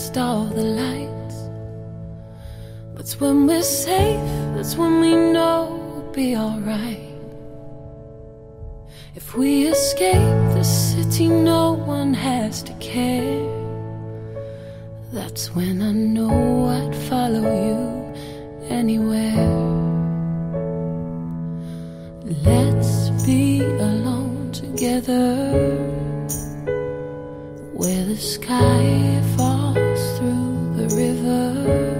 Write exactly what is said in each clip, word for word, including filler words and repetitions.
lost all the lights. But when we're safe, that's when we know we'll be alright. If we escape the city no one has to care, that's when I know I'd follow you anywhere. Let's be alone together, where the sky falls through the river.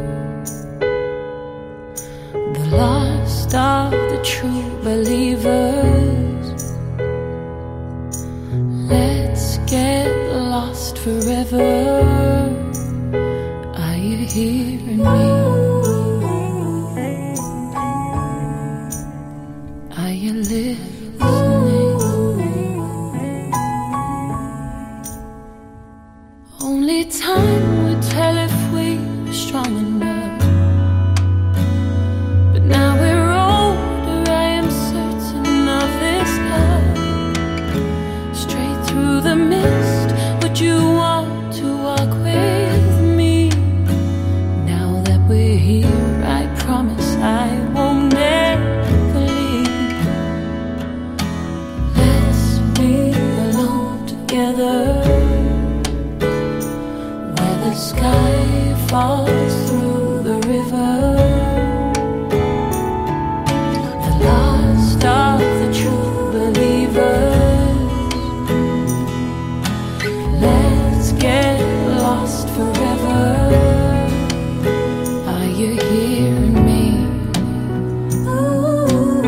The lost of the true believers. Let's get lost forever. Are you hearing me? Are you listening? Only time would tell if we were strong enough. But now we're older, I am certain of this love. Straight through the mist, would you want to walk with me? Now that we're here, I promise I won't ever leave. Let's be alone together, the sky falls through the river. The lost of the true believers. Let's get lost forever. Are you hearing me? Ooh.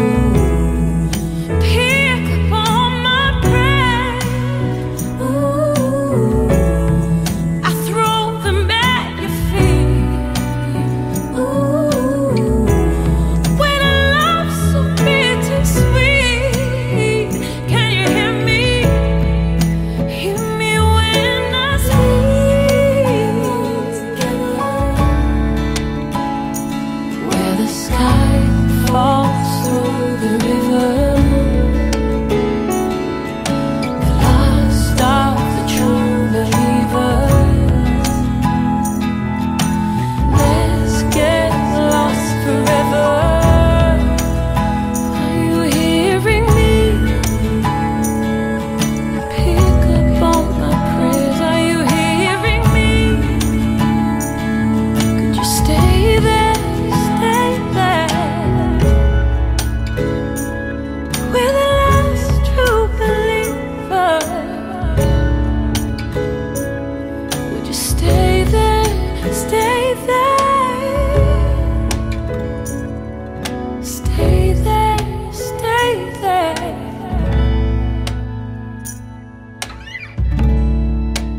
Pick up on my breath. Ooh.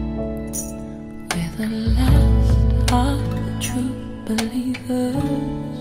The last of the true believers.